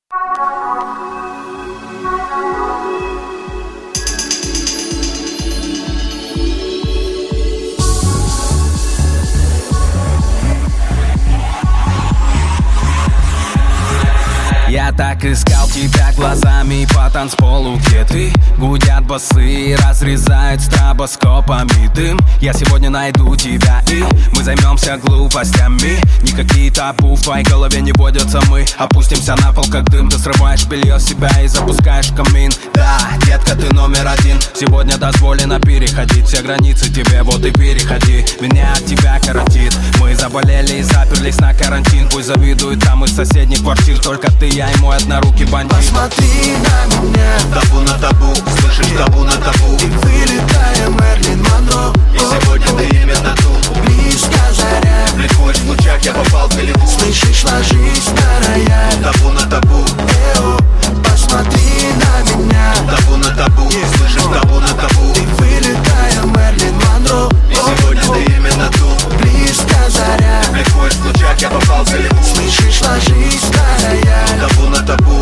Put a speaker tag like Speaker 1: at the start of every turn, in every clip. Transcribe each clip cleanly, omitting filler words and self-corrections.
Speaker 1: Я так искал тебя глазами по танцполу, где ты. Гудят басы, разрезают стробоскопами дым. Я сегодня найду тебя, и мы займемся глупостями. Никакие табу в твоей голове не водятся. Мы опустимся на пол, как дым. Ты срываешь белье с себя и запускаешь в камин. Да, детка, ты номер один. Сегодня дозволено переходить все границы тебе, вот и переходи. Меня от тебя коротит. Мы заболели и заперлись на карантин. Пусть завидуют там из соседних квартир. Только ты, я и мой однорукий бандит.
Speaker 2: Посмотри на меня.
Speaker 3: Табу на табу, слышишь, табу на табу.
Speaker 2: И вылетаем Мерлин Монро.
Speaker 3: И сегодня ты именно тут.
Speaker 2: Близко заря.
Speaker 3: Легко в лучах я попал в Голливуд.
Speaker 2: Слышишь, ложись на рояль.
Speaker 3: Табу на табу.
Speaker 2: Посмотри на меня.
Speaker 3: Табу на табу, слышишь, табу на табу.
Speaker 2: И вылетаем Мерлин Монро.
Speaker 3: И сегодня ты именно тут.
Speaker 2: Близко заря.
Speaker 3: Легко в лучах я попал в Голливуд.
Speaker 2: Слышишь, ложись на рояль.
Speaker 3: Табу на табу.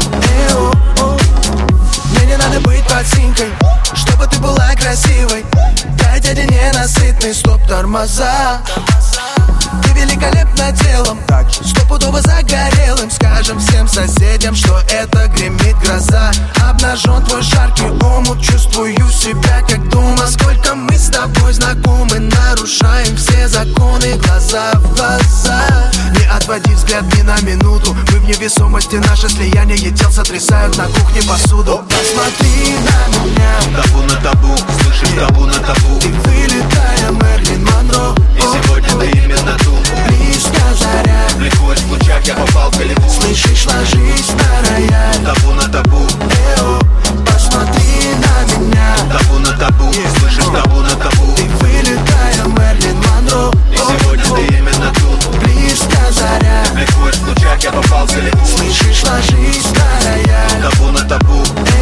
Speaker 2: Мне не надо быть подсинкой, чтобы ты была красивой. Я дядя ненасытный, стоп, тормоза. Ты великолепна телом, стопудово загорелым. Скажем всем соседям, что это гремит гроза. Обнажен твой жаркий омут, чувствую себя как дома. Сколько мы с тобой знакомы, нарушаем все законы. Глаза в глаза, не отводи взгляд ни на минуту. Мы в невесомости, наше слияние тел сотрясают на кухне посуду. Посмотри на меня.
Speaker 3: Табу на табу, слышишь, табу на табу.
Speaker 2: И вылетаем Мерлин Монро.
Speaker 3: И сегодня ты именно тут.
Speaker 2: Близко заря.
Speaker 3: Легко в лучах я попал в Голливуд.
Speaker 2: Слышишь, ложись на рояль.
Speaker 3: Табу на табу.
Speaker 2: Посмотри на меня.
Speaker 3: Табу на табу, слышишь, табу на табу.
Speaker 2: И вылетаем Мерлин Монро.
Speaker 3: И сегодня ты именно тут.
Speaker 2: Близко заря.
Speaker 3: Легко в лучах я попал в Голливуд.
Speaker 2: Слышишь, ложись на рояль.
Speaker 3: Табу на табу.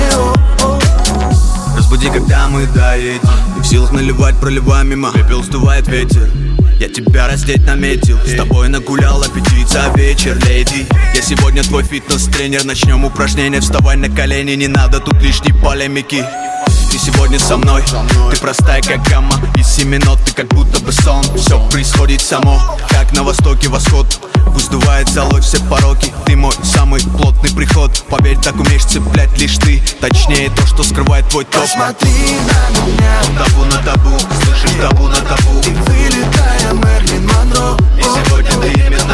Speaker 3: Разбуди, когда мы доедем. Не в силах наливать, проливая мимо. Пепел сдувает ветер. Я тебя раздеть наметил. С тобой нагулял аппетит за вечер, леди. Я сегодня твой фитнес-тренер. Начнем упражнения, вставай на колени. Не надо тут лишней полемики. Ты сегодня со мной, ты простая как гамма. Из 7 нот ты как будто бы сон. Все происходит само, как на востоке восход. Пусть сдувает золой все пороки. Ты мой самый плотный приход. Поверь, так умеешь цеплять лишь ты. Точнее то, что скрывает твой топ.
Speaker 2: Посмотри на меня.
Speaker 3: Табу на табу, слышишь, табу на табу.
Speaker 2: И вылетаем Мерлин Монро.
Speaker 3: И сегодня ты именно